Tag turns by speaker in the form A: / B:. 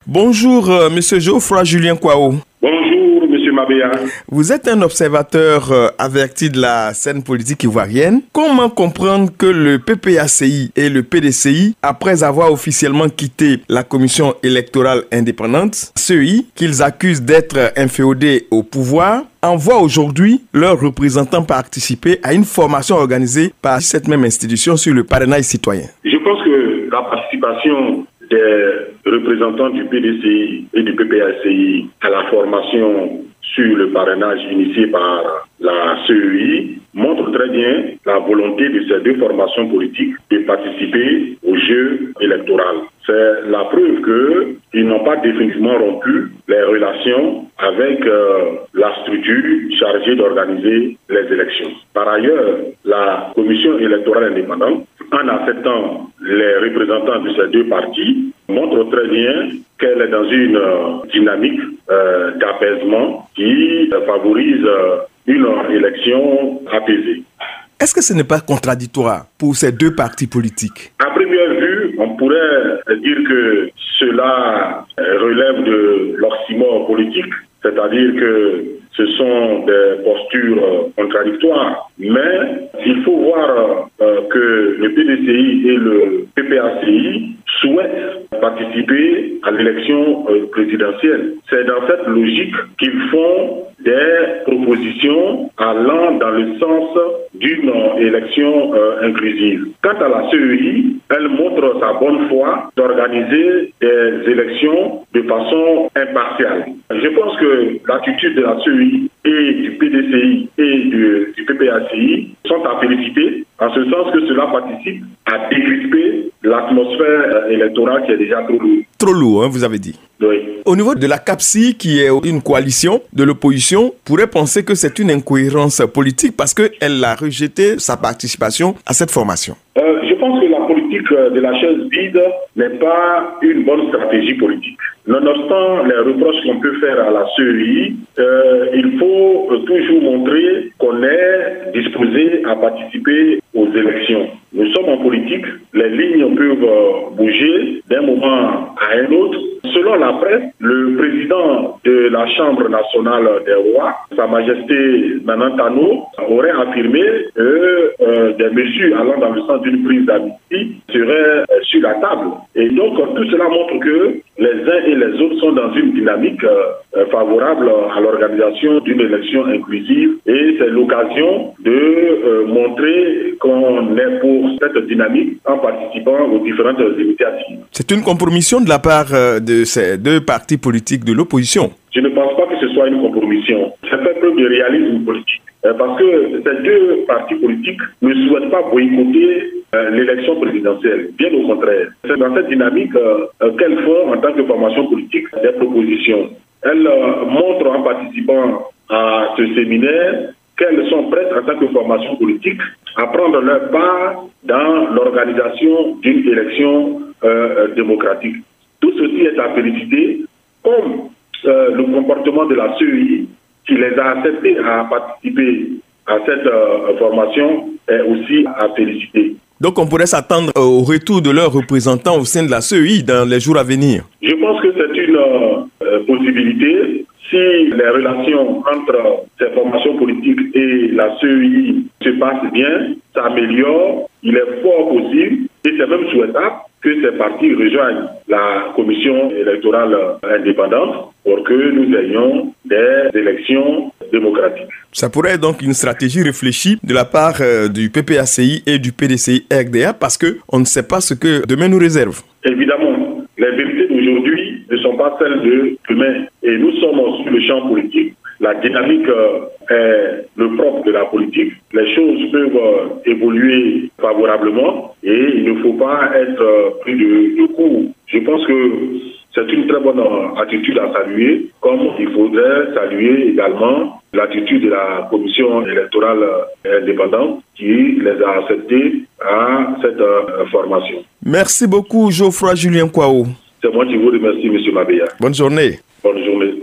A: Bonjour, Monsieur Geoffroy Julien Kwao.
B: Bonjour, Monsieur Mabéa.
A: Vous êtes un observateur averti de la scène politique ivoirienne. Comment comprendre que le PPACI et le PDCI, après avoir officiellement quitté la Commission électorale indépendante, CEI, qu'ils accusent d'être inféodés au pouvoir, envoient aujourd'hui leurs représentants participer à une formation organisée par cette même institution sur le parrainage citoyen?
B: Je pense que la participation des représentants du PDCI et du PPACI à la formation sur le parrainage initié par la CEI montre très bien la volonté de ces deux formations politiques de participer au jeu électoral. C'est la preuve qu'ils n'ont pas définitivement rompu les relations avec la structure chargée d'organiser les élections. Par ailleurs, la Commission électorale indépendante, en acceptant les représentants de ces deux partis, montre très bien qu'elle est dans une dynamique d'apaisement qui favorise une élection apaisée.
A: Est-ce que ce n'est pas contradictoire pour ces deux partis politiques?
B: À première vue, on pourrait dire que cela relève de l'oxymore politique, c'est-à-dire que ce sont des postures contradictoires, mais il faut voir que le PDCI et le PPACI souhaitent participer à l'élection présidentielle. C'est dans cette logique qu'ils font des propositions allant dans le sens d'une élection inclusive. Quant à la CEI, elle montre sa bonne foi d'organiser des élections de façon impartiale. Je pense que l'attitude de la CEI et du PDCI et du PPACI sont à féliciter, en ce sens que cela participe à décrisper l'atmosphère électorale qui est déjà trop lourde.
A: Trop lourd, vous avez dit.
B: Oui.
A: Au niveau de la CAPSI, qui est une coalition de l'opposition, pourrait penser que c'est une incohérence politique parce qu'elle a rejeté sa participation à cette formation.
B: Je pense que la politique de la chaise vide n'est pas une bonne stratégie politique. Nonobstant les reproches qu'on peut faire à la CEI, il faut toujours montrer qu'on est disposé à participer aux élections. Nous sommes en politique, les lignes peuvent bouger d'un moment à un autre. Selon la presse, le président de la Chambre nationale des rois, Sa Majesté Nana Tano, aurait affirmé que des mesures allant dans le sens d'une prise d'amnistie seraient sur la table. Et donc, tout cela montre que les uns et les autres sont dans une dynamique favorable à l'organisation d'une élection inclusive. Et c'est l'occasion de montrer qu'on est pour cette dynamique en participant aux différentes initiatives.
A: C'est une compromission de la part de ces deux partis politiques de l'opposition.
B: Je ne pense pas que ce soit une compromission. Ça fait preuve de réalisme politique. Parce que ces deux partis politiques ne souhaitent pas boycotter l'élection présidentielle. Bien au contraire. C'est dans cette dynamique qu'elles font en tant que formation politique des propositions. Elles montrent en participant à ce séminaire qu'elles sont prêtes en tant que formation politique à prendre leur part dans l'organisation d'une élection démocratique. Tout ceci est à féliciter, comme le comportement de la CEI qui les a acceptés à participer à cette formation est aussi à féliciter.
A: Donc on pourrait s'attendre au retour de leurs représentants au sein de la CEI dans les jours à venir.
B: Je pense que c'est une possibilité. Si les relations entre ces formations politiques et la CEI se passent bien, s'améliorent, il est fort possible et c'est même souhaitable que ces partis rejoignent la commission électorale indépendante pour que nous ayons des élections démocratiques.
A: Ça pourrait être donc une stratégie réfléchie de la part du PPACI et du PDCI-RDA parce qu'on ne sait pas ce que demain nous réserve.
B: Évidemment, les vérités d'aujourd'hui ne sont pas celles de demain et nous sommes sur le champ politique. La dynamique est le propre de la politique. Les choses peuvent évoluer favorablement et il ne faut pas être pris de court. Je pense que c'est une très bonne attitude à saluer, comme il faudrait saluer également l'attitude de la commission électorale indépendante qui les a acceptés à cette formation.
A: Merci beaucoup, Geoffroy Julien Kwao.
B: C'est moi qui vous remercie, M. Mabéa.
A: Bonne journée.
B: Bonne journée.